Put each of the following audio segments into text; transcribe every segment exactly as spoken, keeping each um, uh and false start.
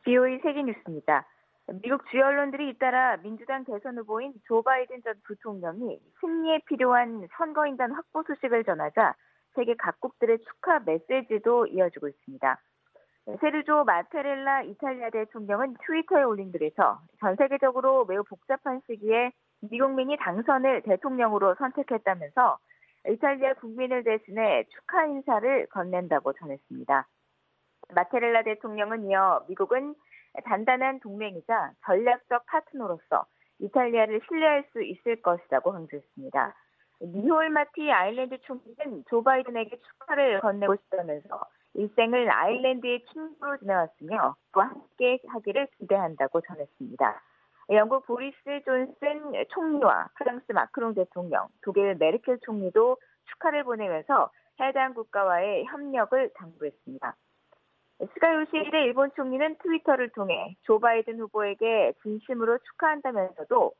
비오이 세계뉴스입니다. 미국 주요 언론들이 잇따라 민주당 대선 후보인 조 바이든 전 부통령이 승리에 필요한 선거인단 확보 소식을 전하자 세계 각국들의 축하 메시지도 이어지고 있습니다. 세르조 마테렐라 이탈리아 대통령은 트위터에 올린 글에서 전 세계적으로 매우 복잡한 시기에 미국민이 당선을 대통령으로 선택했다면서 이탈리아 국민을 대신해 축하 인사를 건넨다고 전했습니다. 마테렐라 대통령은 이어 미국은 단단한 동맹이자 전략적 파트너로서 이탈리아를 신뢰할 수 있을 것이라고 강조했습니다. 미홀 마티 아일랜드 총리는 조 바이든에게 축하를 건네고 싶다면서 일생을 아일랜드의 친구로 지내왔으며 또 함께 하기를 기대한다고 전했습니다. 영국 보리스 존슨 총리와 프랑스 마크롱 대통령, 독일 메르켈 총리도 축하를 보내면서 해당 국가와의 협력을 당부했습니다. 스가 요시히데 일본 총리는 트위터를 통해 조 바이든 후보에게 진심으로 축하한다면서도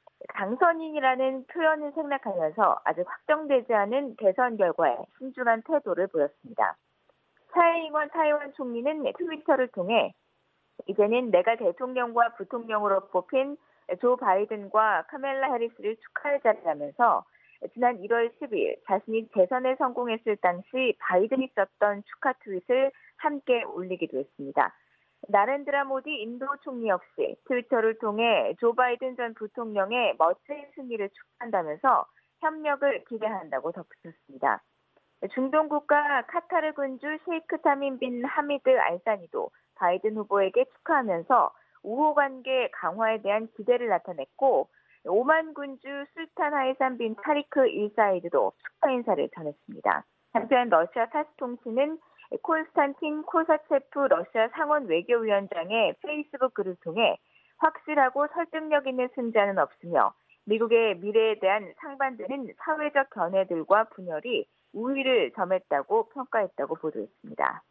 당선인이라는 표현을 생략하면서 아직 확정되지 않은 대선 결과에 신중한 태도를 보였습니다. 차이잉원 타이완 총리는 트위터를 통해 이제는 내가 대통령과 부통령으로 뽑힌 조 바이든과 카멜라 해리스를 축하할 자리라면서 지난 일월 십일 자신이 대선에 성공했을 당시 바이든이 썼던 축하 트윗을 함께 올리기도 했습니다. 나렌드라 모디 인도 총리 역시 트위터를 통해 조 바이든 전 부통령의 멋진 승리를 축하한다면서 협력을 기대한다고 덧붙였습니다. 중동 국가 카타르 군주 셰이크 타민 빈 하미드 알사니도 바이든 후보에게 축하하면서 우호 관계 강화에 대한 기대를 나타냈고 오만 군주 술탄 하이산 빈 타리크 일사이드도 축하 인사를 전했습니다. 한편 러시아 타스 통신은 콘스탄틴 코사체프 러시아 상원 외교위원장의 페이스북 글을 통해 확실하고 설득력 있는 승자는 없으며 미국의 미래에 대한 상반되는 사회적 견해들과 분열이 우위를 점했다고 평가했다고 보도했습니다.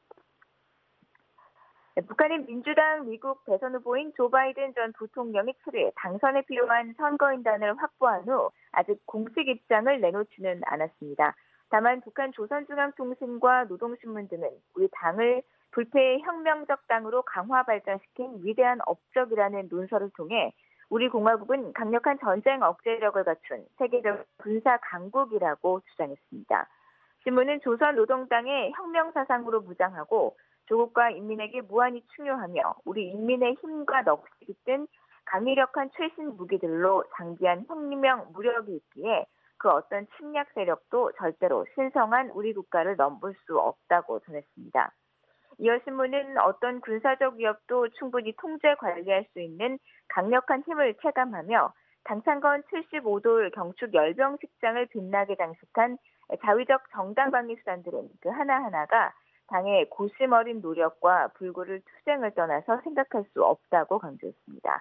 북한인 민주당 미국 대선 후보인 조 바이든 전 부통령이 칠일 당선에 필요한 선거인단을 확보한 후 아직 공식 입장을 내놓지는 않았습니다. 다만 북한 조선중앙통신과 노동신문 등은 우리 당을 불패의 혁명적 당으로 강화 발전시킨 위대한 업적이라는 논설을 통해 우리 공화국은 강력한 전쟁 억제력을 갖춘 세계적 군사 강국이라고 주장했습니다. 신문은 조선노동당의 혁명사상으로 무장하고 조국과 인민에게 무한히 충효하며 우리 인민의 힘과 넋이 깃든 강력한 최신 무기들로 장비한 혁명 무력이 있기에 그 어떤 침략 세력도 절대로 신성한 우리 국가를 넘볼 수 없다고 전했습니다. 이어 신문은 어떤 군사적 위협도 충분히 통제 관리할 수 있는 강력한 힘을 체감하며 당창건 칠십오 돌 경축 열병식장을 빛나게 장식한 자위적 정당방위 수단들은 그 하나하나가 당의 고심 어린 노력과 불굴을 투쟁을 떠나서 생각할 수 없다고 강조했습니다.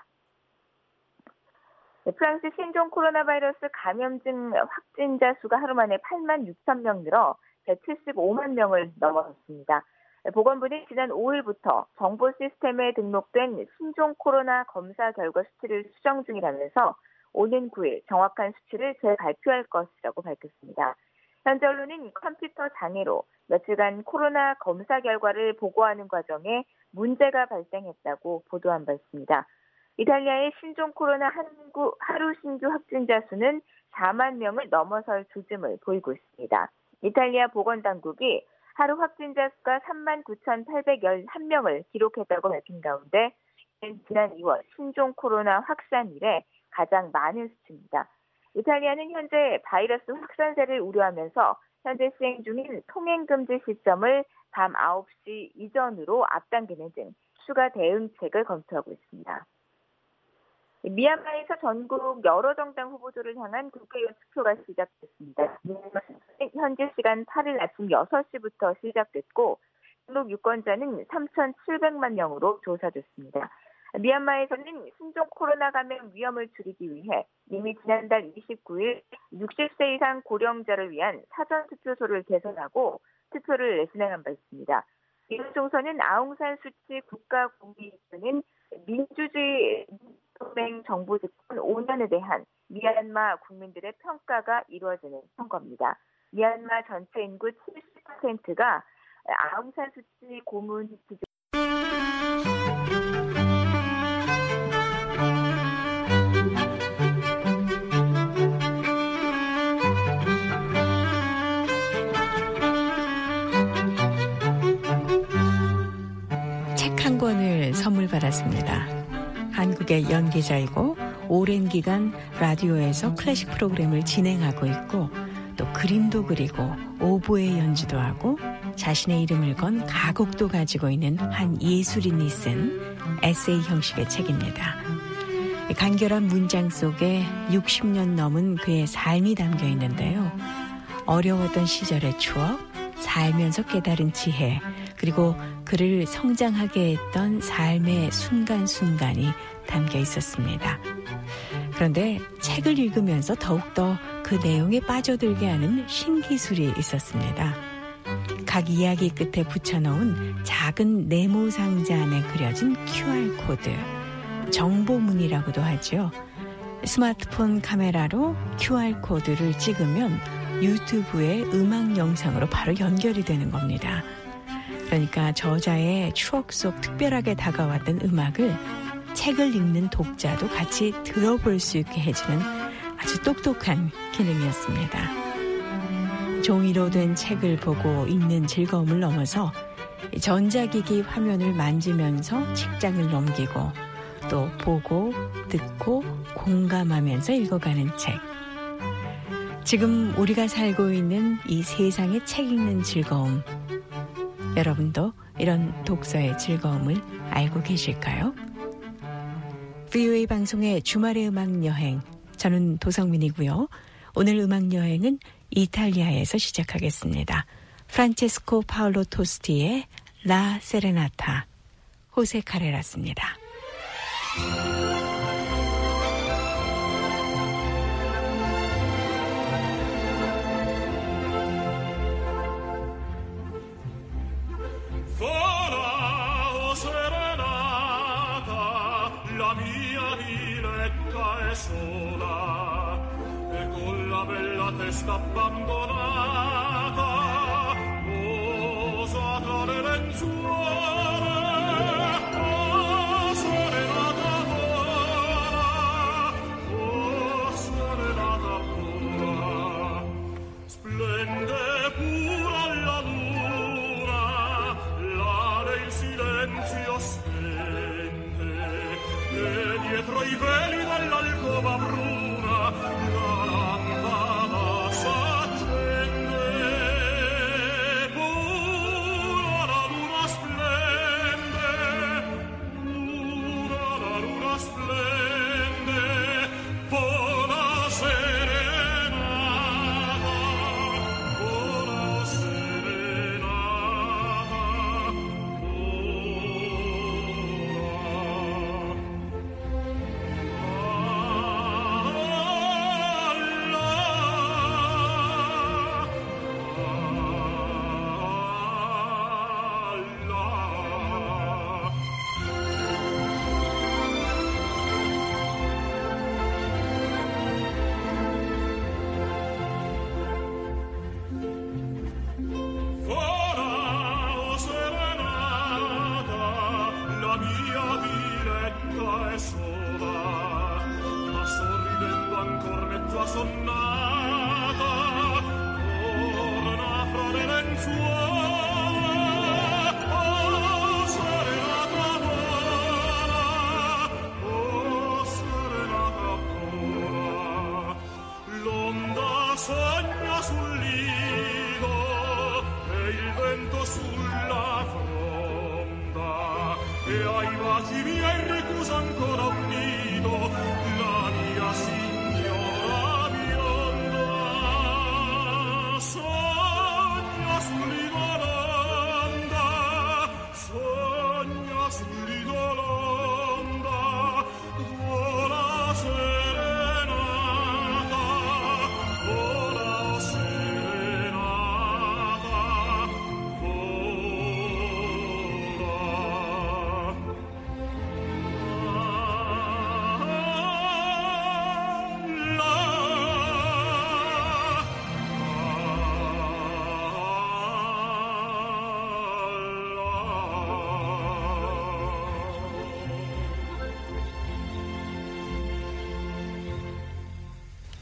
프랑스 신종 코로나 바이러스 감염증 확진자 수가 하루 만에 팔만 육천 명 늘어 백칠십오만 명을 넘어섰습니다. 보건부는 지난 오일부터 정보 시스템에 등록된 신종 코로나 검사 결과 수치를 수정 중이라면서 오는 구일 정확한 수치를 재발표할 것이라고 밝혔습니다. 현재 언론은 컴퓨터 장애로 며칠간 코로나 검사 결과를 보고하는 과정에 문제가 발생했다고 보도한 바 있습니다. 이탈리아의 신종 코로나 한국 하루 신규 확진자 수는 사만 명을 넘어설 조짐을 보이고 있습니다. 이탈리아 보건당국이 하루 확진자 수가 삼만 구천팔백십일 명을 기록했다고 밝힌 가운데 지난 이월 신종 코로나 확산 이래 가장 많은 수치입니다. 이탈리아는 현재 바이러스 확산세를 우려하면서 현재 시행 중인 통행금지 시점을 밤 아홉 시 이전으로 앞당기는 등 추가 대응책을 검토하고 있습니다. 미얀마에서 전국 여러 정당 후보들을 향한 국회의원 투표가 시작됐습니다. 현지 시간 팔일 아침 여섯 시부터 시작됐고 등록 유권자는 삼천칠백만 명으로 조사됐습니다. 미얀마에서는 신종 코로나 감염 위험을 줄이기 위해 이미 지난달 이십구일 육십 세 이상 고령자를 위한 사전투표소를 개설하고 투표를 진행한 바 있습니다. 이번 총선은 아웅산 수치 국가공비위원회는 민주주의 동맹 정부 집권 오 년에 대한 미얀마 국민들의 평가가 이루어지는 선거입니다. 미얀마 전체 인구 칠십 퍼센트가 아웅산 수치 고문 지지 한 권을 선물 받았습니다. 한국의 연기자이고 오랜 기간 라디오에서 클래식 프로그램을 진행하고 있고 또 그림도 그리고 오보에 연주도 하고 자신의 이름을 건 가곡도 가지고 있는 한 예술인이 쓴 에세이 형식의 책입니다. 간결한 문장 속에 육십 년 넘은 그의 삶이 담겨 있는데요. 어려웠던 시절의 추억, 살면서 깨달은 지혜, 그리고 그를 성장하게 했던 삶의 순간순간이 담겨 있었습니다. 그런데 책을 읽으면서 더욱더 그 내용에 빠져들게 하는 신기술이 있었습니다. 각 이야기 끝에 붙여놓은 작은 네모 상자 안에 그려진 큐알 코드, 정보문이라고도 하죠. 스마트폰 카메라로 큐알 코드를 찍으면 유튜브의 음악 영상으로 바로 연결이 되는 겁니다. 그러니까 저자의 추억 속 특별하게 다가왔던 음악을 책을 읽는 독자도 같이 들어볼 수 있게 해주는 아주 똑똑한 기능이었습니다. 종이로 된 책을 보고 읽는 즐거움을 넘어서 전자기기 화면을 만지면서 책장을 넘기고 또 보고 듣고 공감하면서 읽어가는 책. 지금 우리가 살고 있는 이 세상의 책 읽는 즐거움, 여러분도 이런 독서의 즐거움을 알고 계실까요? 브이오에이 방송의 주말의 음악 여행, 저는 도성민이고요. 오늘 음악 여행은 이탈리아에서 시작하겠습니다. 프란체스코 파올로 토스티의 라 세레나타, 호세 카레라스입니다. sola e con la bella testa abbandonata posa tra le lenzuola oh serenata vola oh serenata vola splende pura la luna l'ale il silenzio spende e dietro i veli dell'alcova bruna la lampada s'accende pura la luna splende pura la luna splende vola serenata vola serenata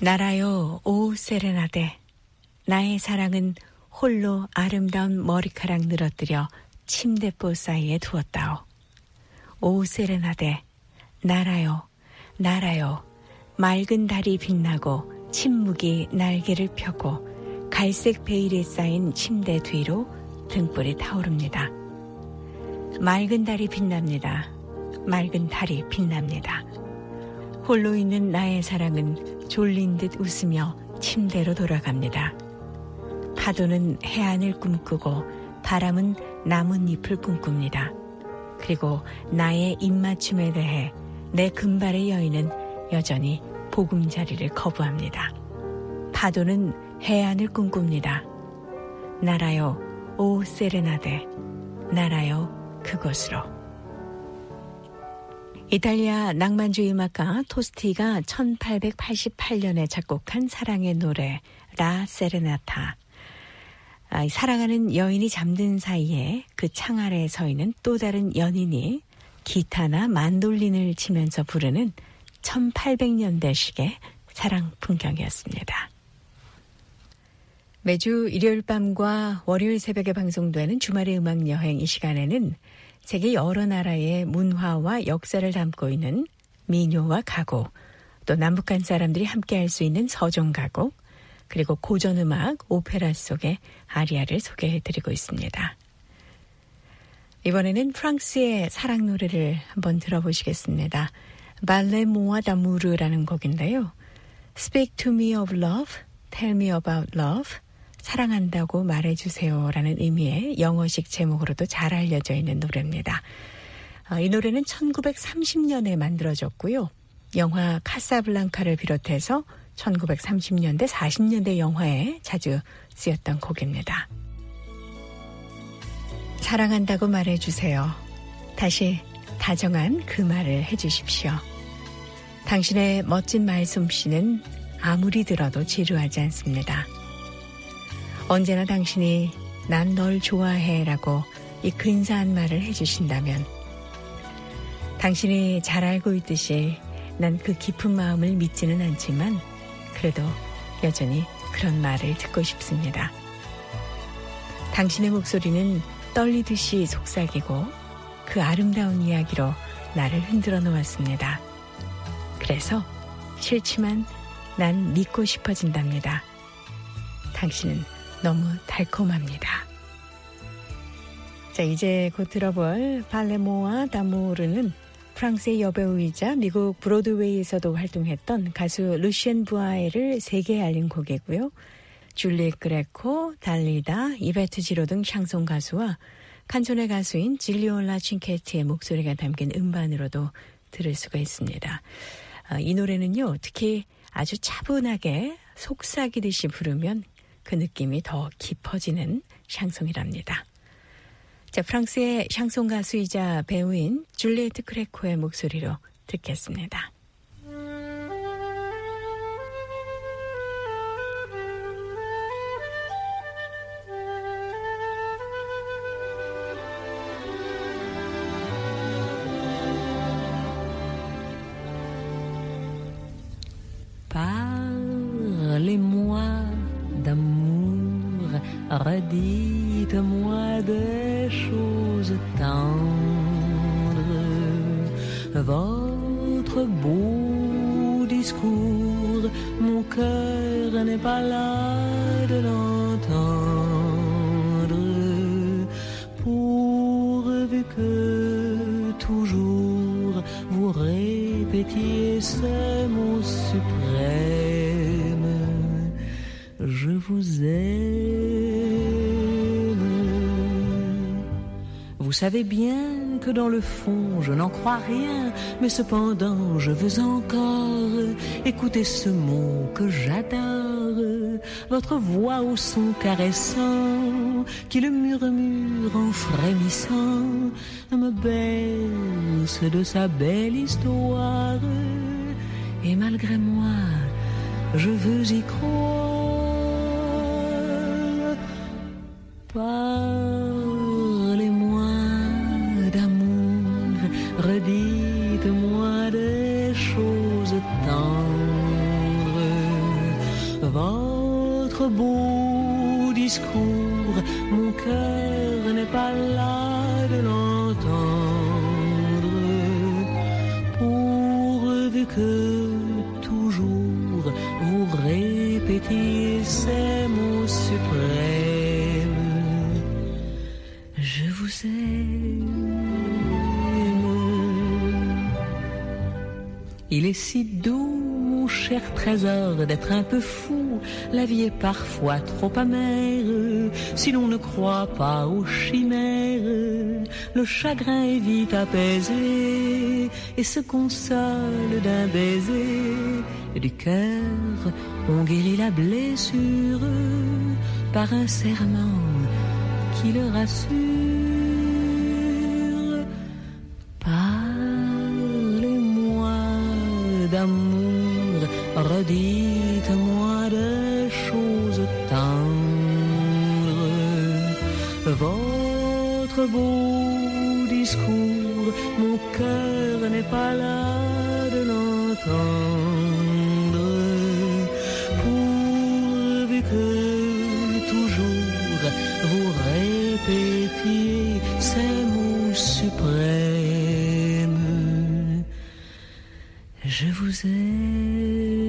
날아요 오 세레나데. 나의 사랑은 홀로 아름다운 머리카락 늘어뜨려 침대보 사이에 두었다오. 오 세레나데. 날아요 날아요. 맑은 달이 빛나고 침묵이 날개를 펴고 갈색 베일에 쌓인 침대 뒤로 등불이 타오릅니다. 맑은 달이 빛납니다. 맑은 달이 빛납니다. 홀로 있는 나의 사랑은 졸린 듯 웃으며 침대로 돌아갑니다. 파도는 해안을 꿈꾸고 바람은 나뭇잎을 꿈꿉니다. 그리고 나의 입맞춤에 대해 내 금발의 여인은 여전히 보금자리를 거부합니다. 파도는 해안을 꿈꿉니다. 날아요 오 세레나데. 날아요 그곳으로. 이탈리아 낭만주의 음악가 토스티가 천팔백팔십팔 년에 작곡한 사랑의 노래 라 세레나타. 아, 사랑하는 여인이 잠든 사이에 그 창 아래에 서 있는 또 다른 연인이 기타나 만돌린을 치면서 부르는 천팔백 년대식의 사랑 풍경이었습니다. 매주 일요일 밤과 월요일 새벽에 방송되는 주말의 음악 여행 이 시간에는 세계 여러 나라의 문화와 역사를 담고 있는 민요와 가곡, 또 남북한 사람들이 함께할 수 있는 서정가곡, 그리고 고전음악, 오페라 속의 아리아를 소개해드리고 있습니다. 이번에는 프랑스의 사랑 노래를 한번 들어보시겠습니다. 발레 모아 다무르라는 곡인데요. Speak to me of love, tell me about love. 사랑한다고 말해주세요라는 의미의 영어식 제목으로도 잘 알려져 있는 노래입니다. 이 노래는 천구백삼십 년에 만들어졌고요. 영화 카사블랑카를 비롯해서 천구백삼십 년대, 사십 년대 영화에 자주 쓰였던 곡입니다. 사랑한다고 말해주세요. 다시 다정한 그 말을 해주십시오. 당신의 멋진 말솜씨는 아무리 들어도 지루하지 않습니다. 언제나 당신이 난 널 좋아해 라고 이 근사한 말을 해주신다면 당신이 잘 알고 있듯이 난 그 깊은 마음을 믿지는 않지만 그래도 여전히 그런 말을 듣고 싶습니다. 당신의 목소리는 떨리듯이 속삭이고 그 아름다운 이야기로 나를 흔들어 놓았습니다. 그래서 싫지만 난 믿고 싶어진답니다. 당신은 너무 달콤합니다. 자, 이제 곧 들어볼 발레모아 다무르는 프랑스의 여배우이자 미국 브로드웨이에서도 활동했던 가수 루시엔 부아에를 세계에 알린 곡이고요. 줄리 그레코, 달리다, 이베트 지로 등 샹송 가수와 칸촌의 가수인 질리올라 칭케티의 목소리가 담긴 음반으로도 들을 수가 있습니다. 이 노래는요, 특히 아주 차분하게 속삭이듯이 부르면 그 느낌이 더 깊어지는 샹송이랍니다. 자, 프랑스의 샹송 가수이자 배우인 줄리에트 크레코의 목소리로 듣겠습니다. Parlez-moi d'amour, redites-moi des choses tendres. Votre beau discours, mon cœur n'est pas là de l'entendre. Pourvu que toujours vous répétiez ces mots suprêmes. Je vous aime. Vous savez bien que dans le fond je n'en crois rien, mais cependant je veux encore écouter ce mot que j'adore, votre voix au son caressant qui le murmure en frémissant me berce de sa belle histoire, et malgré moi je veux y croire. Parlez-moi d'amour, redites-moi des choses tendres. discours, mon cœur n'est pas là de l'entendre. Pourvu que toujours vous répétiez ces mots suprêmes, je vous aime. Il est si doux, mon cher trésor, d'être un peu fou. La vie est parfois trop amère si l'on ne croit pas aux chimères. Le chagrin est vite apaisé et se console d'un baiser. Et du cœur, on guérit la blessure par un serment qui le rassure. Parlez-moi d'amour, redites-moi des choses tendres. Votre beau discours, mon cœur n'est pas là de l'entendre. Pourvu que toujours vous répétiez ces mots suprêmes, je vous aime.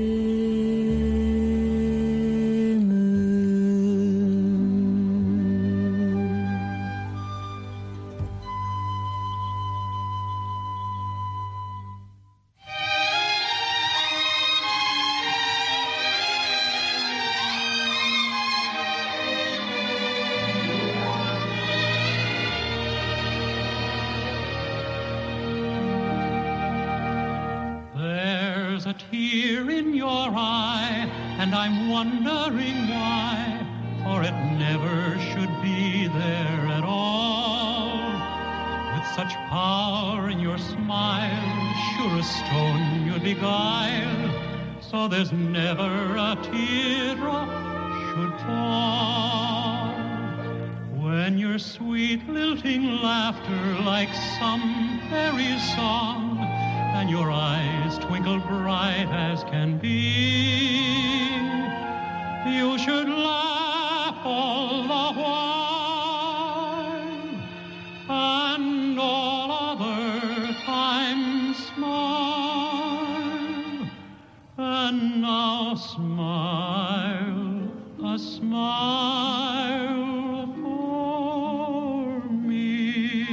A tear in your eye, and I'm wondering why, for it never should be there at all. With such power in your smile, sure a stone you'd beguile, so there's never a teardrop should fall. When your sweet lilting laughter like some fairy song, and your eyes twinkle bright as can be, you should laugh all the while, and all other times smile. And now smile, a smile for me.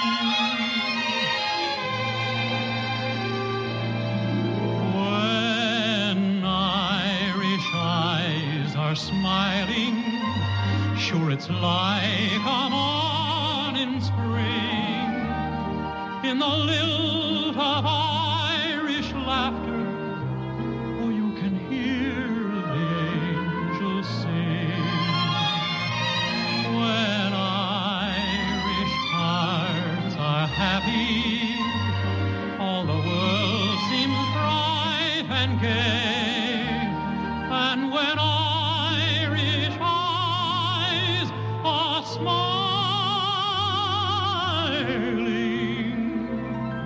Are smiling, sure it's like a morning spring. In the lilt of Irish laughter, oh, you can hear the angels sing. When Irish hearts are happy, all the world seems bright and gay. And when smiling,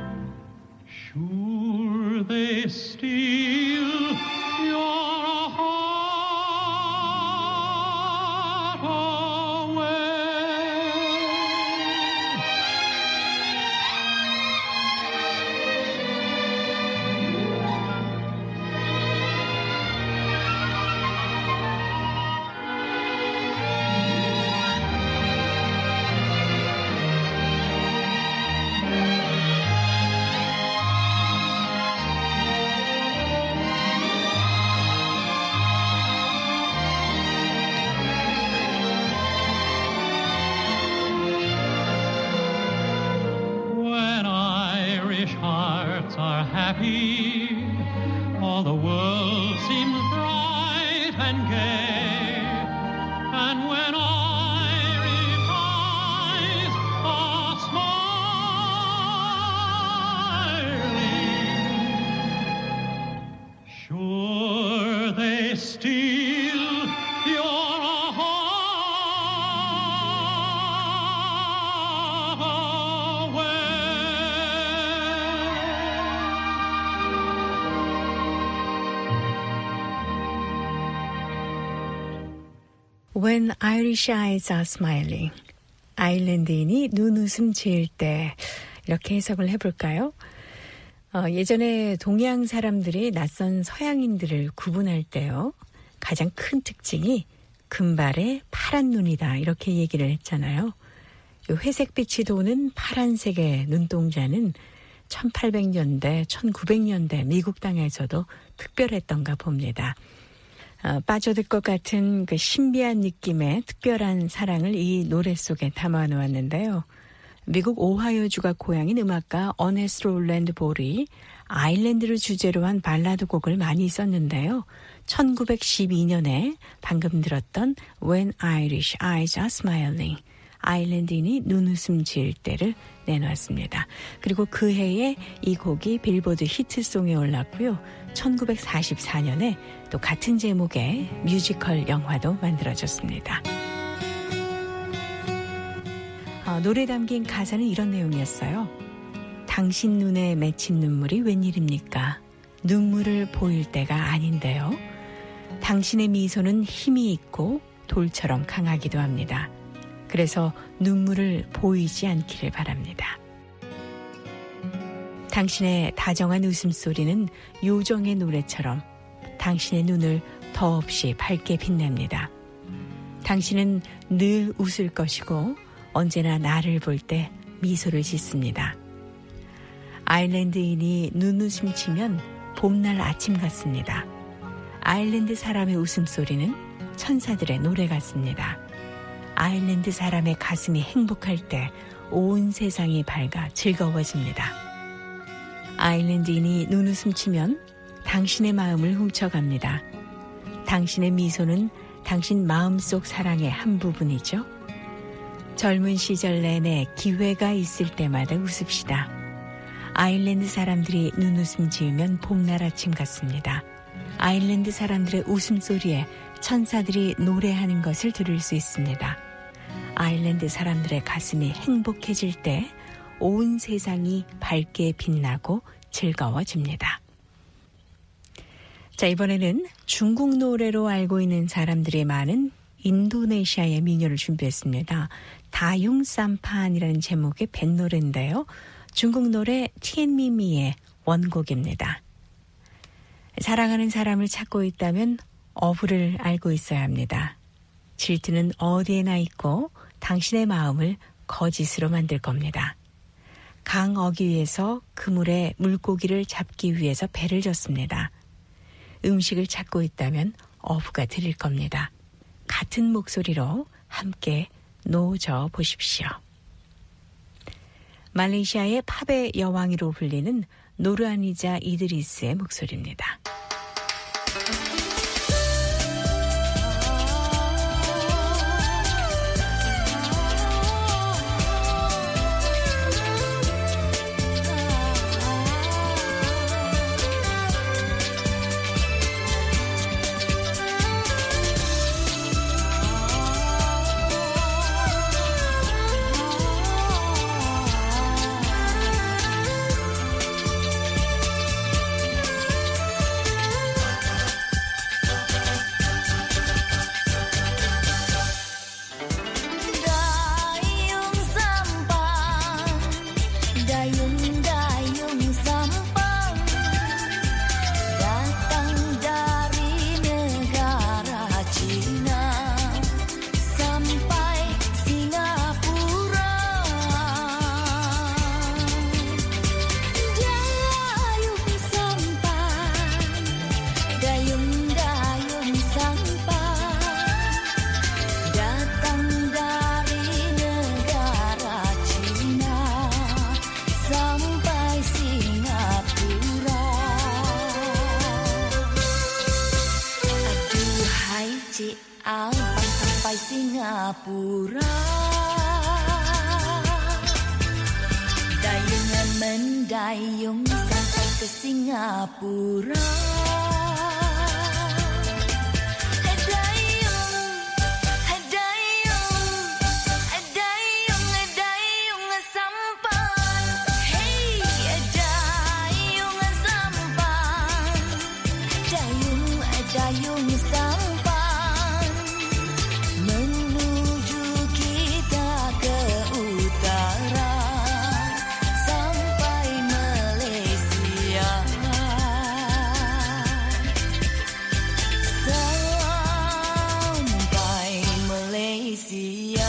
sure they steal your heart away. Are happy, all the world seems bright and gay. And when Irish eyes are smiling, sure they steal your heart away. When Irish eyes are smiling. 아일랜드인이 눈웃음 지을 때. 이렇게 해석을 해볼까요? 어, 예전에 동양 사람들이 낯선 서양인들을 구분할 때요. 가장 큰 특징이 금발의 파란 눈이다. 이렇게 얘기를 했잖아요. 이 회색빛이 도는 파란색의 눈동자는 천팔백 년대, 천구백 년대 미국 땅에서도 특별했던가 봅니다. 어, 빠져들 것 같은 그 신비한 느낌의 특별한 사랑을 이 노래 속에 담아놓았는데요. 미국 오하이오주가 고향인 음악가 어네스트 롤랜드 볼이 아일랜드를 주제로 한 발라드 곡을 많이 썼는데요. 천구백십이 년에 방금 들었던 When Irish Eyes Are Smiling, 아일랜드인이 눈웃음 지을 때를 내놓았습니다. 그리고 그 해에 이 곡이 빌보드 히트송에 올랐고요. 천구백사십사 년에 또 같은 제목의 뮤지컬 영화도 만들어졌습니다. 어, 노래 담긴 가사는 이런 내용이었어요. 당신 눈에 맺힌 눈물이 웬일입니까? 눈물을 보일 때가 아닌데요. 당신의 미소는 힘이 있고 돌처럼 강하기도 합니다. 그래서 눈물을 보이지 않기를 바랍니다. 당신의 다정한 웃음소리는 요정의 노래처럼 당신의 눈을 더없이 밝게 빛냅니다. 당신은 늘 웃을 것이고 언제나 나를 볼 때 미소를 짓습니다. 아일랜드인이 눈웃음 치면 봄날 아침 같습니다. 아일랜드 사람의 웃음소리는 천사들의 노래 같습니다. 아일랜드 사람의 가슴이 행복할 때 온 세상이 밝아 즐거워집니다. 아일랜드인이 눈웃음 치면 당신의 마음을 훔쳐갑니다. 당신의 미소는 당신 마음속 사랑의 한 부분이죠. 젊은 시절 내내 기회가 있을 때마다 웃읍시다. 아일랜드 사람들이 눈웃음 지으면 봄날 아침 같습니다. 아일랜드 사람들의 웃음소리에 천사들이 노래하는 것을 들을 수 있습니다. 아일랜드 사람들의 가슴이 행복해질 때 온 세상이 밝게 빛나고 즐거워집니다. 자, 이번에는 중국 노래로 알고 있는 사람들이 많은 인도네시아의 민요를 준비했습니다. 다융 삼판이라는 제목의 뱃노래인데요. 중국 노래 티엔미미의 원곡입니다. 사랑하는 사람을 찾고 있다면 어부를 알고 있어야 합니다. 질투는 어디에나 있고 당신의 마음을 거짓으로 만들 겁니다. 강 어귀에서 그물에 물고기를 잡기 위해서 배를 졌습니다. 음식을 찾고 있다면 어부가 드릴 겁니다. 같은 목소리로 함께 노저 보십시오. 말레이시아의 팝의 여왕이로 불리는 노르아니자 이드리스의 목소리입니다. Singapura dayungan mendayung sampai ke Singapura dayung sampan Malaysia.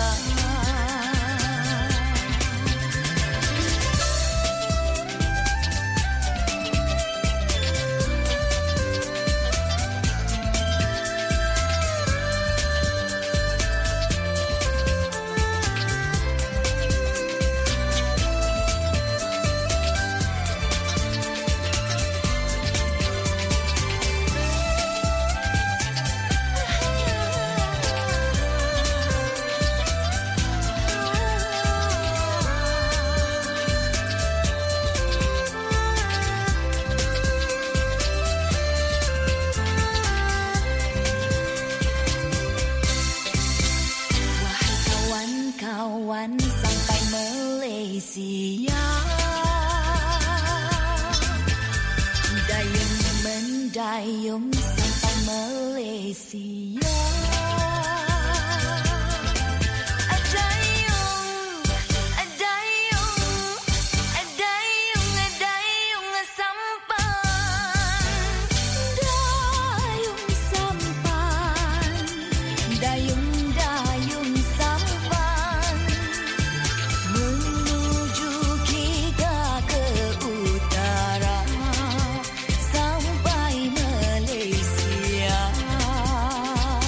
Kawan sampai Malaysia, dayung mendayung sampai Malaysia. Sampai Malaysia.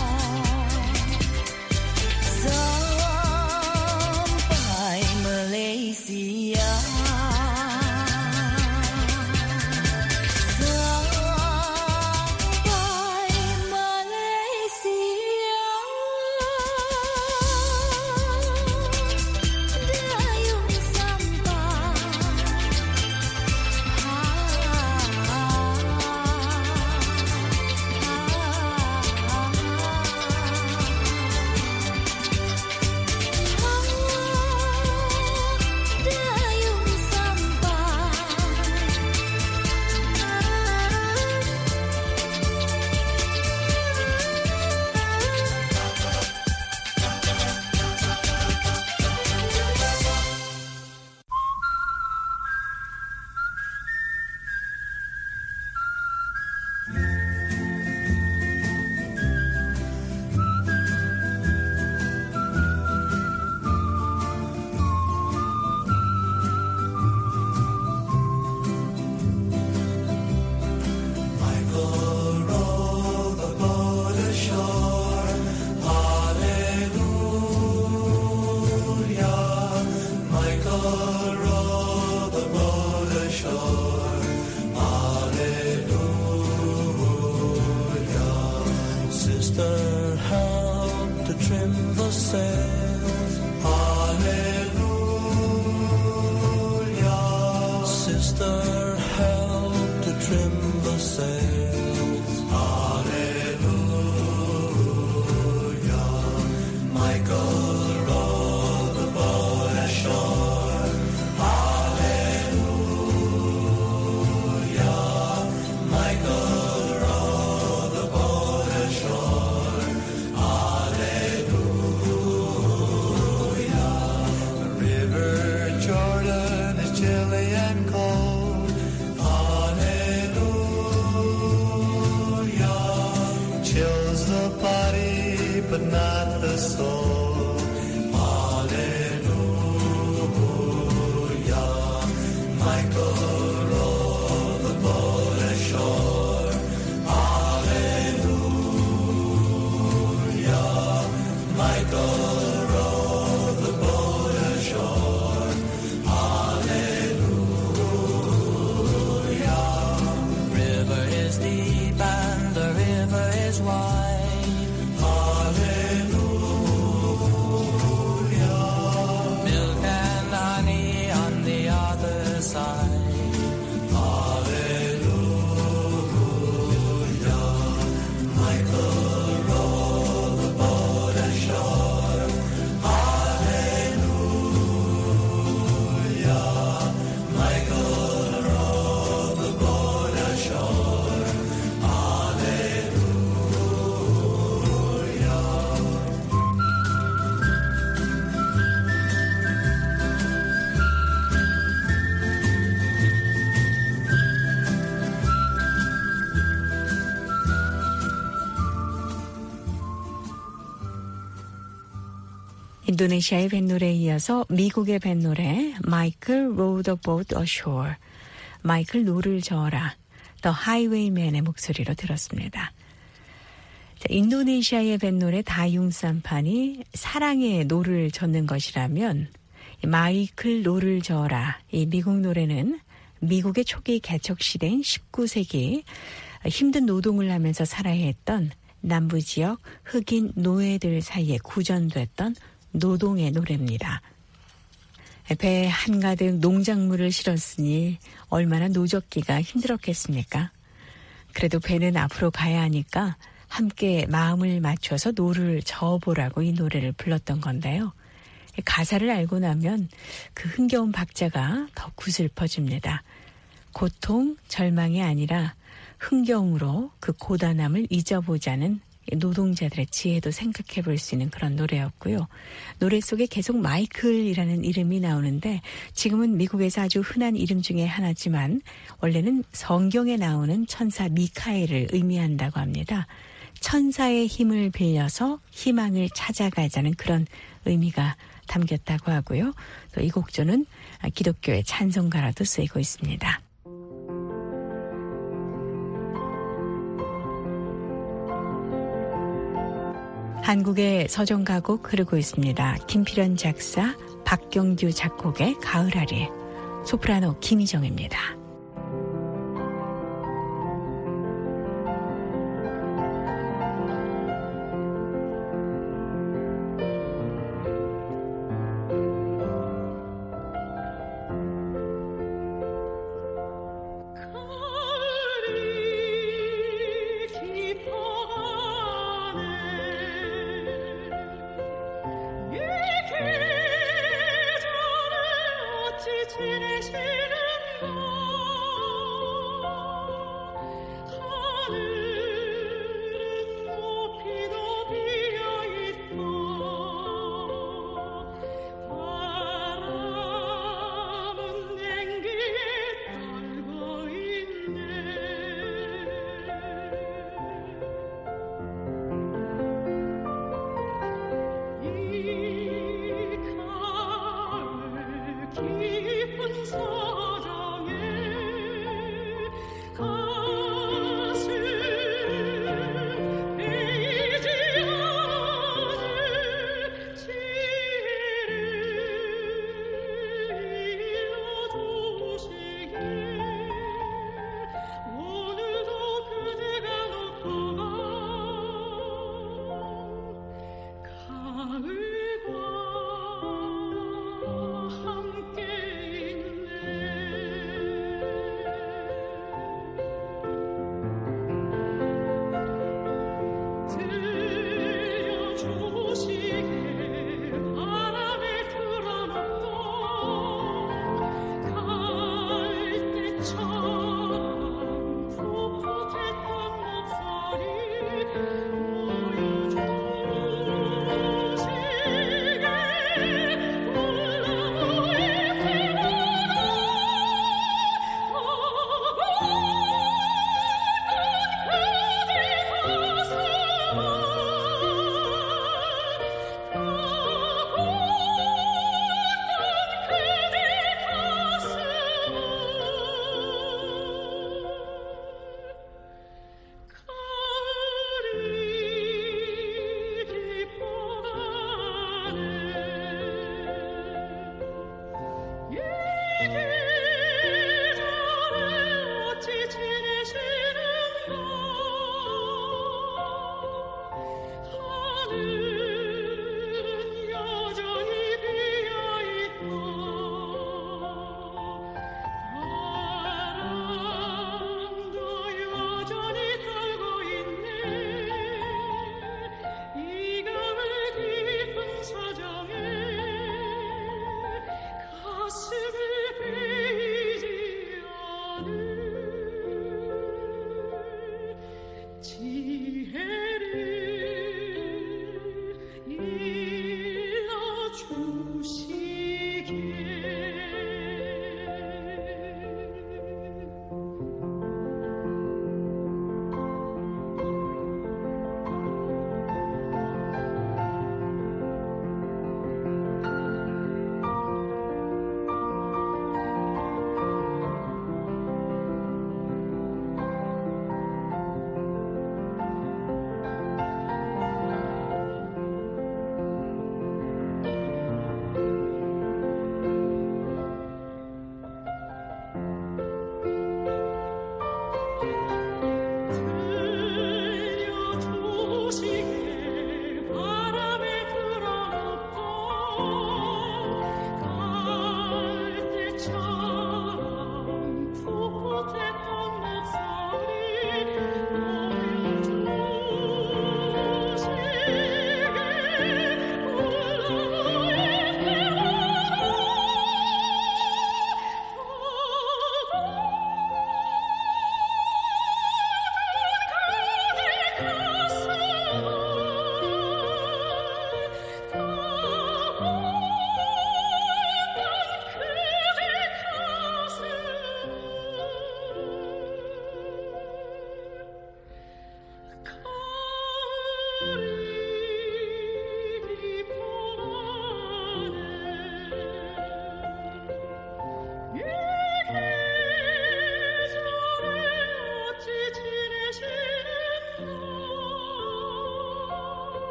인도네시아의 뱃노래에 이어서 미국의 뱃노래 마이클 row the boat ashore, 마이클 노를 저어라, The Highwayman의 목소리로 들었습니다. 자, 인도네시아의 뱃노래 다융산판이 사랑의 노를 젓는 것이라면 마이클 노를 저어라, 이 미국 노래는 미국의 초기 개척 시대인 십구 세기 힘든 노동을 하면서 살아야 했던 남부지역 흑인 노예들 사이에 구전됐던 노동의 노래입니다. 배에 한가득 농작물을 실었으니 얼마나 노젓기가 힘들었겠습니까? 그래도 배는 앞으로 가야 하니까 함께 마음을 맞춰서 노를 저어보라고 이 노래를 불렀던 건데요. 가사를 알고 나면 그 흥겨운 박자가 더 구슬퍼집니다. 고통, 절망이 아니라 흥겨움으로 그 고단함을 잊어보자는 노동자들의 지혜도 생각해 볼 수 있는 그런 노래였고요. 노래 속에 계속 마이클이라는 이름이 나오는데 지금은 미국에서 아주 흔한 이름 중에 하나지만 원래는 성경에 나오는 천사 미카엘을 의미한다고 합니다. 천사의 힘을 빌려서 희망을 찾아가자는 그런 의미가 담겼다고 하고요. 또 이 곡조는 기독교의 찬송가라도 쓰이고 있습니다. 한국의 서정가곡 흐르고 있습니다. 김필연 작사, 박경규 작곡의 가을아리, 소프라노 김희정입니다.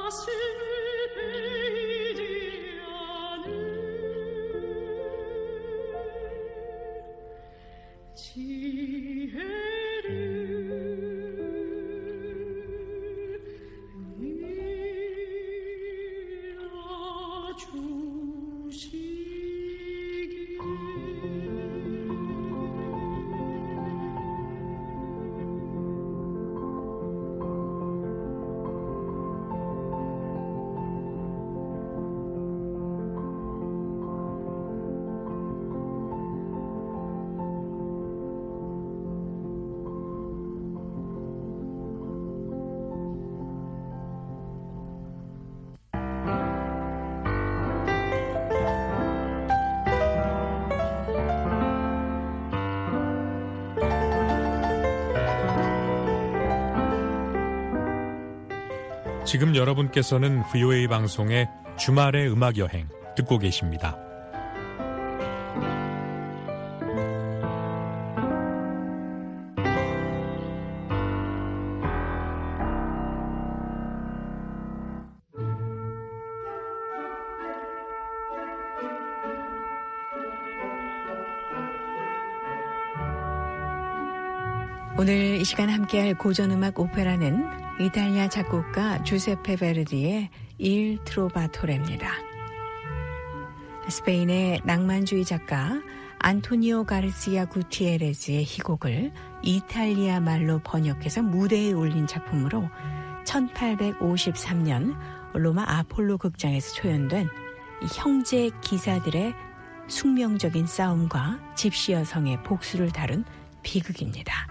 지금 여러분께서는 브이오에이 방송의 주말의 음악여행 듣고 계십니다. 오늘 이 시간 함께할 고전음악 오페라는 이탈리아 작곡가 주세페 베르디의 일 트로바토레입니다. 스페인의 낭만주의 작가 안토니오 가르시아 구티에레즈의 희곡을 이탈리아 말로 번역해서 무대에 올린 작품으로 천팔백오십삼 년 로마 아폴로 극장에서 초연된 형제 기사들의 숙명적인 싸움과 집시 여성의 복수를 다룬 비극입니다.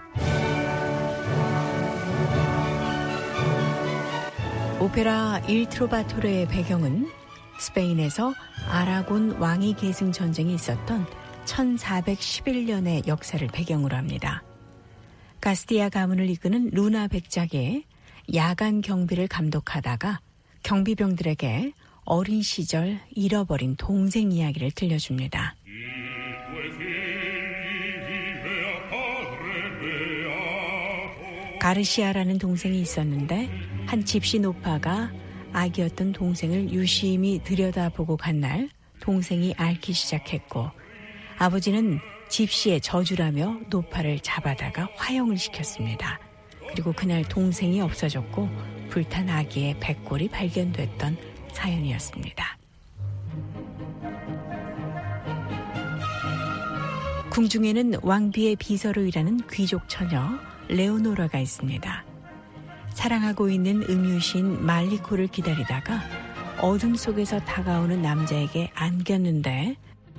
오페라 일 트로바토레의 배경은 스페인에서 아라곤 왕위 계승 전쟁이 있었던 천사백십일 년의 역사를 배경으로 합니다. 가스티아 가문을 이끄는 루나 백작의 야간 경비를 감독하다가 경비병들에게 어린 시절 잃어버린 동생 이야기를 들려줍니다. 가르시아라는 동생이 있었는데 한 집시 노파가 아기였던 동생을 유심히 들여다보고 간 날 동생이 앓기 시작했고 아버지는 집시의 저주라며 노파를 잡아다가 화형을 시켰습니다. 그리고 그날 동생이 없어졌고 불탄 아기의 백골이 발견됐던 사연이었습니다. 궁중에는 왕비의 비서로 일하는 귀족 처녀 레오노라가 있습니다. 사랑하고 있는 음유시인 말리코를 기다리다가 어둠 속에서 다가오는 남자에게 안겼는데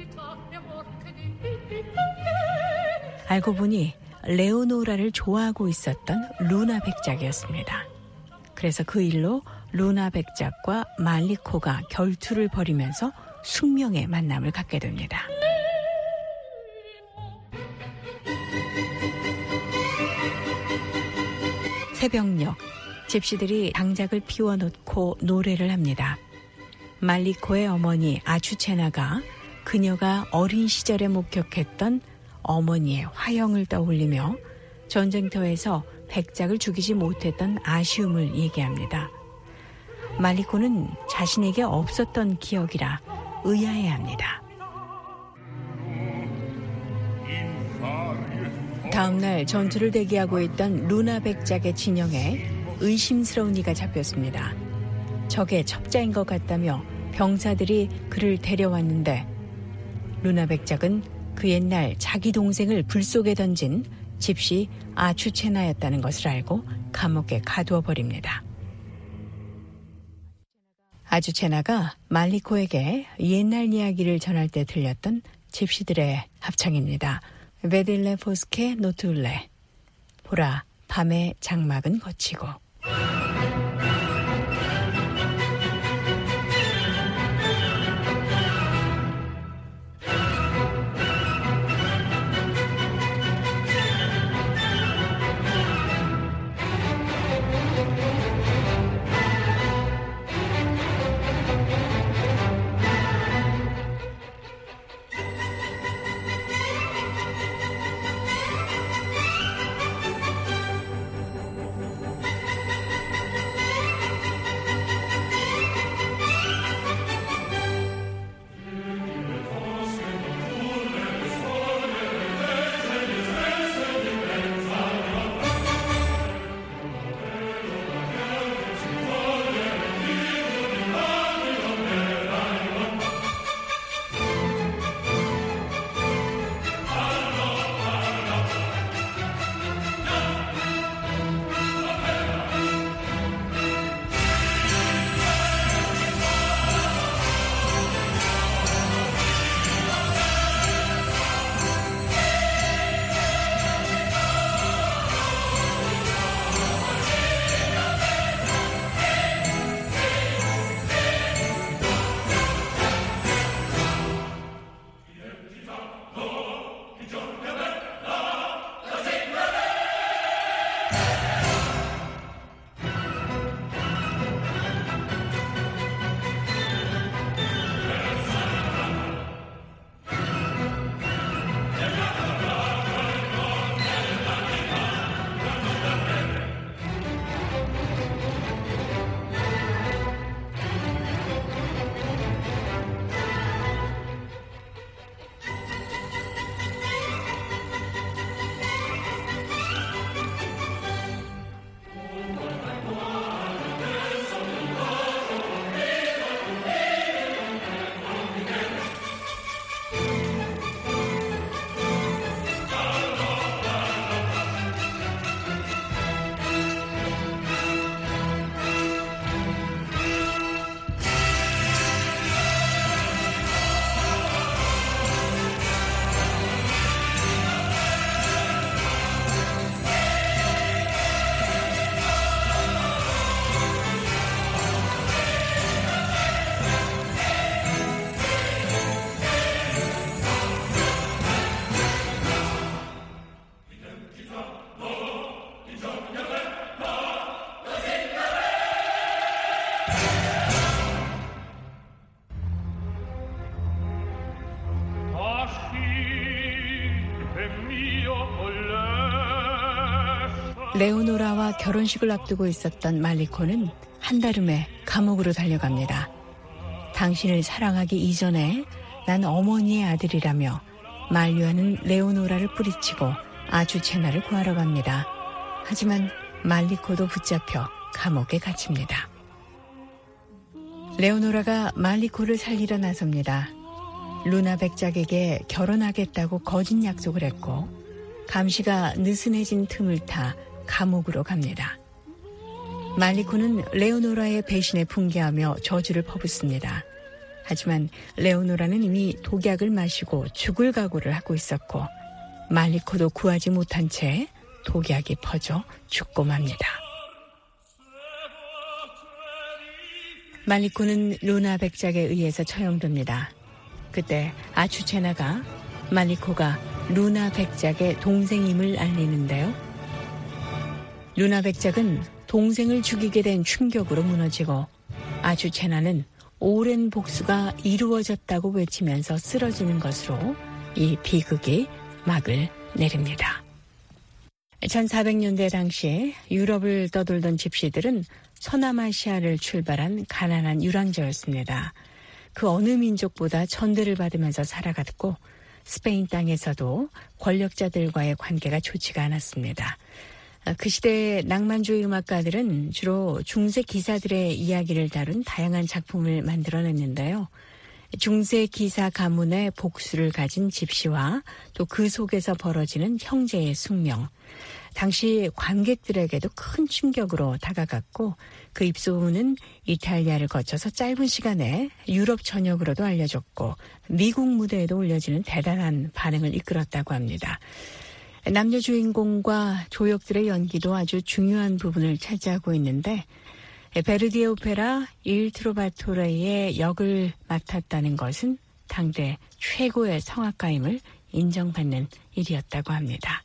알고 보니 레오노라를 좋아하고 있었던 루나 백작이었습니다. 그래서 그 일로 루나 백작과 말리코가 결투를 벌이면서 숙명의 만남을 갖게 됩니다. 새벽녘 집시들이 장작을 피워놓고 노래를 합니다. 말리코의 어머니 아추체나가 그녀가 어린 시절에 목격했던 어머니의 화형을 떠올리며 전쟁터에서 백작을 죽이지 못했던 아쉬움을 얘기합니다. 말리코는 자신에게 없었던 기억이라 의아해합니다. 다음날 전투를 대기하고 있던 루나 백작의 진영에 의심스러운 이가 잡혔습니다. 적의 첩자인 것 같다며 병사들이 그를 데려왔는데 루나 백작은 그 옛날 자기 동생을 불 속에 던진 집시 아추체나였다는 것을 알고 감옥에 가두어 버립니다. 아추체나가 말리코에게 옛날 이야기를 전할 때 들렸던 집시들의 합창입니다. 베딜레 포스케 노툴레 보라 밤의 장막은 거치고. 레오노라와 결혼식을 앞두고 있었던 말리코는 한달음에 감옥으로 달려갑니다. 당신을 사랑하기 이전에 난 어머니의 아들이라며 만류하는 레오노라를 뿌리치고 아주체나를 구하러 갑니다. 하지만 말리코도 붙잡혀 감옥에 갇힙니다. 레오노라가 말리코를 살리러 나섭니다. 루나 백작에게 결혼하겠다고 거짓 약속을 했고 감시가 느슨해진 틈을 타 감옥으로 갑니다. 말리코는 레오노라의 배신에 분개하며 저주를 퍼붓습니다. 하지만 레오노라는 이미 독약을 마시고 죽을 각오를 하고 있었고 말리코도 구하지 못한 채 독약이 퍼져 죽고 맙니다. 말리코는 루나 백작에 의해서 처형됩니다. 그때 아추체나가 말리코가 루나 백작의 동생임을 알리는데요. 루나 백작은 동생을 죽이게 된 충격으로 무너지고 아추체나는 오랜 복수가 이루어졌다고 외치면서 쓰러지는 것으로 이 비극이 막을 내립니다. 천사백 년대 당시 유럽을 떠돌던 집시들은 서남아시아를 출발한 가난한 유랑자였습니다. 그 어느 민족보다 천대를 받으면서 살아갔고 스페인 땅에서도 권력자들과의 관계가 좋지가 않았습니다. 그 시대의 낭만주의 음악가들은 주로 중세 기사들의 이야기를 다룬 다양한 작품을 만들어냈는데요. 중세 기사 가문의 복수를 가진 집시와 또 그 속에서 벌어지는 형제의 숙명, 당시 관객들에게도 큰 충격으로 다가갔고 그 입소문은 이탈리아를 거쳐서 짧은 시간에 유럽 전역으로도 알려졌고 미국 무대에도 올려지는 대단한 반응을 이끌었다고 합니다. 남녀 주인공과 조역들의 연기도 아주 중요한 부분을 차지하고 있는데 베르디의 오페라 일 트로바토레의 역을 맡았다는 것은 당대 최고의 성악가임을 인정받는 일이었다고 합니다.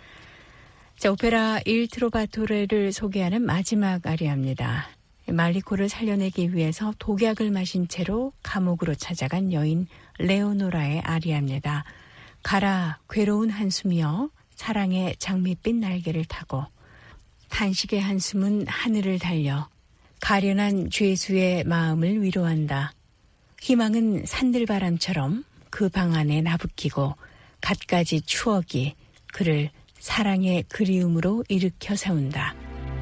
자, 오페라 일 트로바토레를 소개하는 마지막 아리아입니다. 말리코를 살려내기 위해서 독약을 마신 채로 감옥으로 찾아간 여인 레오노라의 아리아입니다. 가라 괴로운 한숨이여 사랑의 장밋빛 날개를 타고 탄식의 한숨은 하늘을 달려 가련한 죄수의 마음을 위로한다. 희망은 산들바람처럼 그 방 안에 나부끼고 갖가지 추억이 그를 사랑의 그리움으로 일으켜 세운다.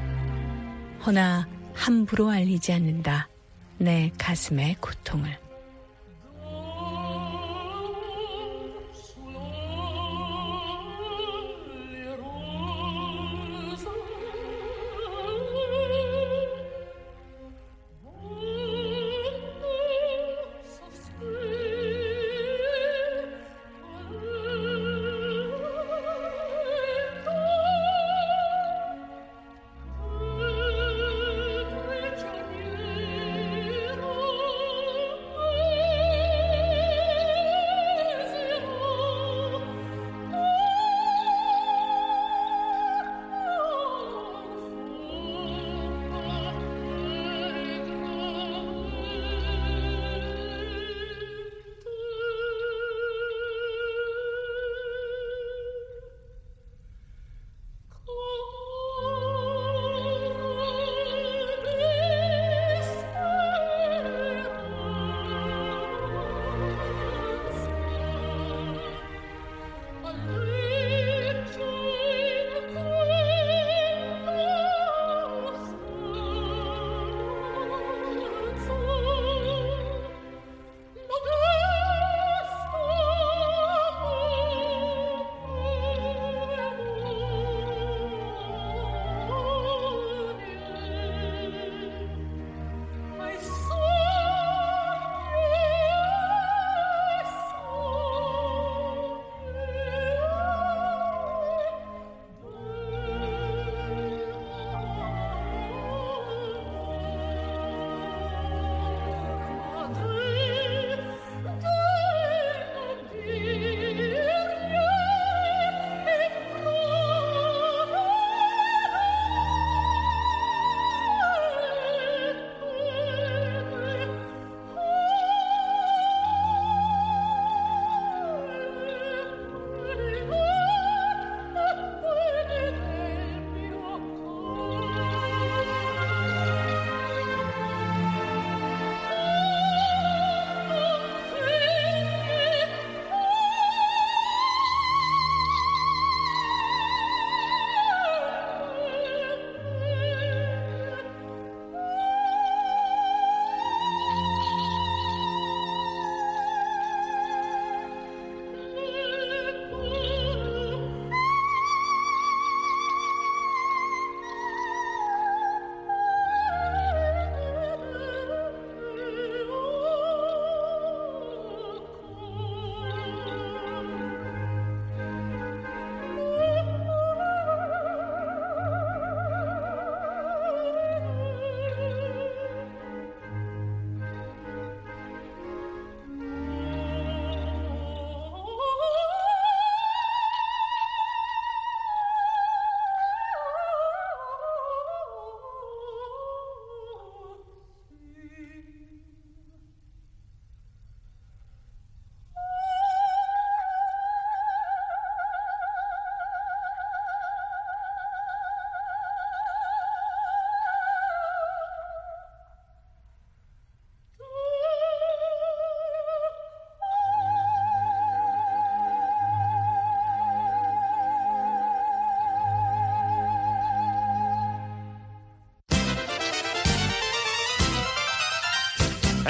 허나 함부로 알리지 않는다. 내 가슴의 고통을.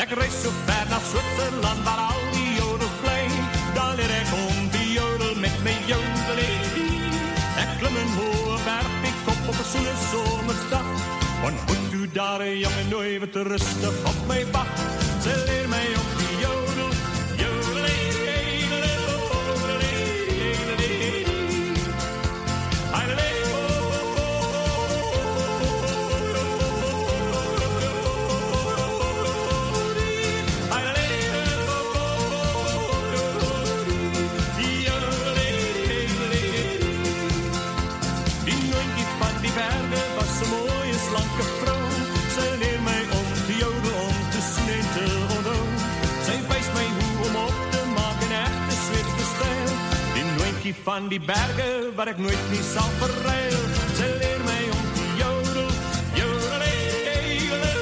Ik reis zo ver naar Zwitserland waar al die jodels blij. Dan leer ik om die jodel met mijn jodelie. Ik klim een hoge berg, ik op op een zoele zomersdag. En moet u daar een jongen nooit wat rustig op mij wacht. Ze leer mij op die jodel, jodelie. Van die bergen waar ik nooit niet zal verruilen. Ze leer mij om die jodel, jodelee,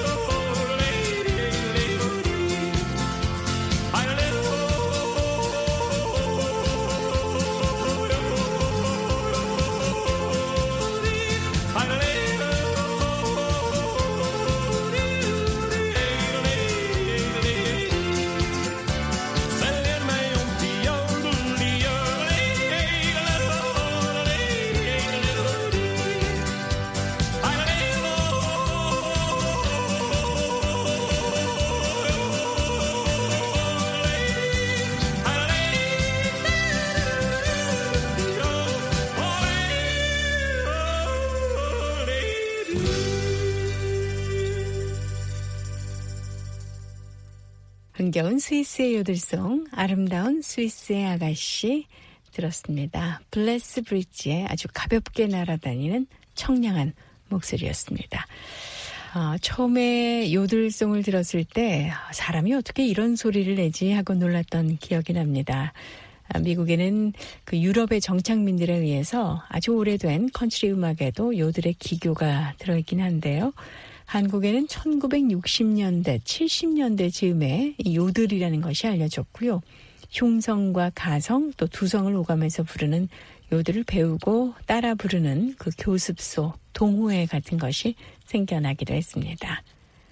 흥겨운 스위스의 요들송, 아름다운 스위스의 아가씨 들었습니다. 블레스 브릿지의 아주 가볍게 날아다니는 청량한 목소리였습니다. 어, 처음에 요들송을 들었을 때 사람이 어떻게 이런 소리를 내지 하고 놀랐던 기억이 납니다. 미국에는 그 유럽의 정착민들에 의해서 아주 오래된 컨트리 음악에도 요들의 기교가 들어있긴 한데요. 한국에는 천구백육십 년대, 칠십 년대 즈음에 요들이라는 것이 알려졌고요. 흉성과 가성 또 두성을 오가면서 부르는 요들을 배우고 따라 부르는 그 교습소, 동호회 같은 것이 생겨나기도 했습니다.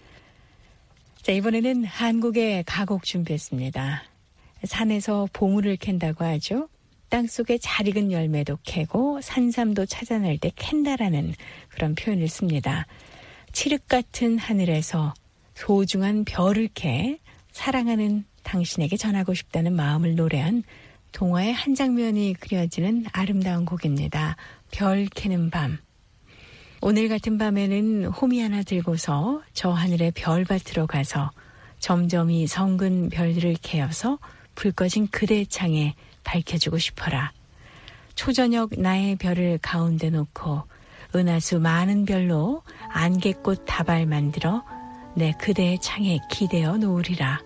자, 이번에는 한국의 가곡 준비했습니다. 산에서 보물을 캔다고 하죠. 땅속에 잘 익은 열매도 캐고 산삼도 찾아낼 때 캔다라는 그런 표현을 씁니다. 칠흑 같은 하늘에서 소중한 별을 캐 사랑하는 당신에게 전하고 싶다는 마음을 노래한 동화의 한 장면이 그려지는 아름다운 곡입니다. 별 캐는 밤. 오늘 같은 밤에는 호미 하나 들고서 저 하늘의 별밭으로 가서 점점이 성근 별들을 캐어서 불 꺼진 그대의 창에 밝혀주고 싶어라. 초저녁 나의 별을 가운데 놓고 은하수 많은 별로 안개꽃 다발 만들어 내 그대의 창에 기대어 놓으리라.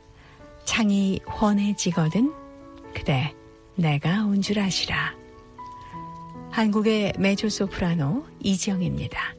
창이 훤해지거든 그대 내가 온 줄 아시라. 한국의 메조소프라노 이지영입니다.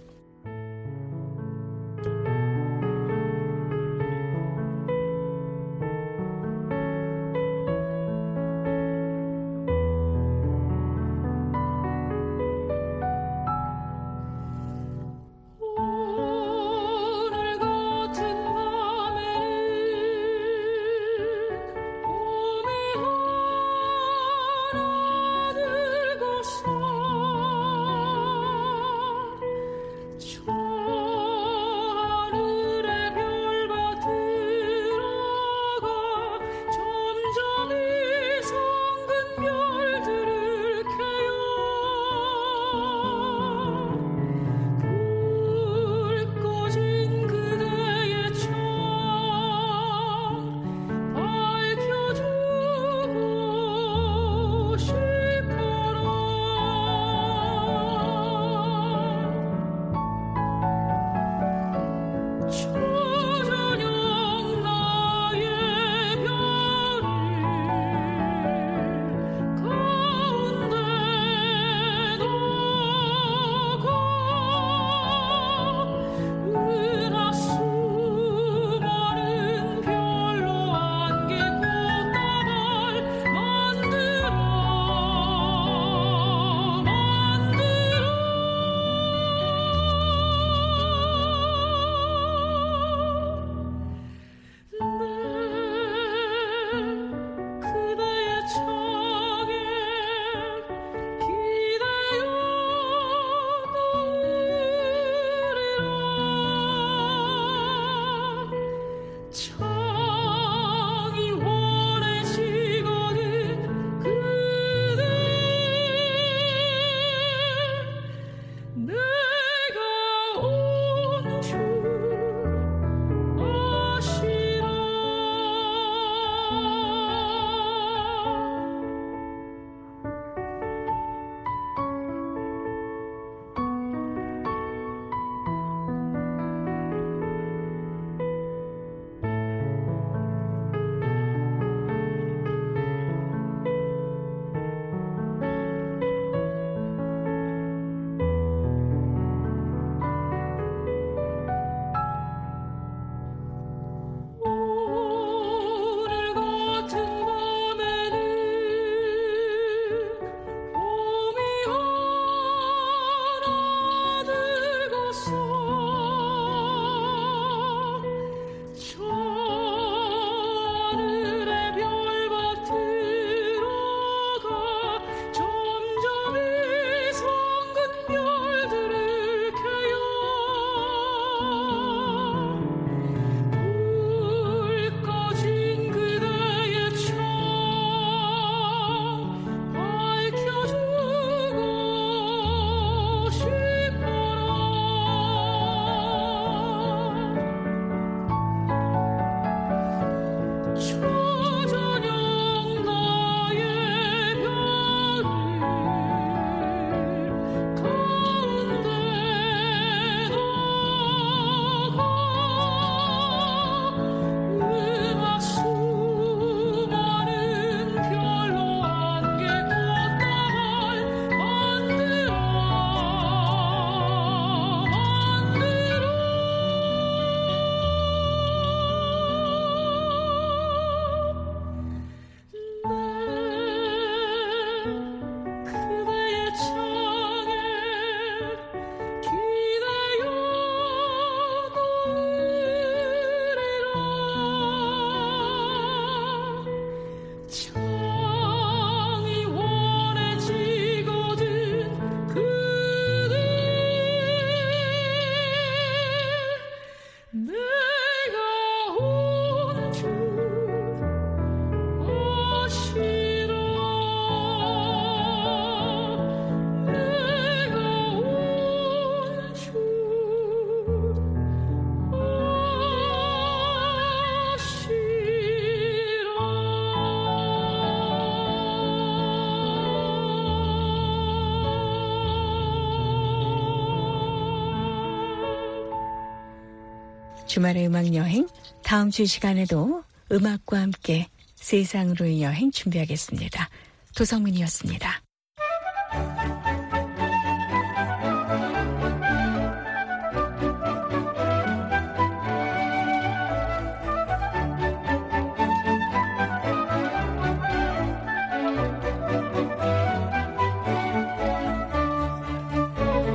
주말의 음악 여행, 다음 주 시간에도 음악과 함께 세상으로의 여행 준비하겠습니다. 도성민이었습니다.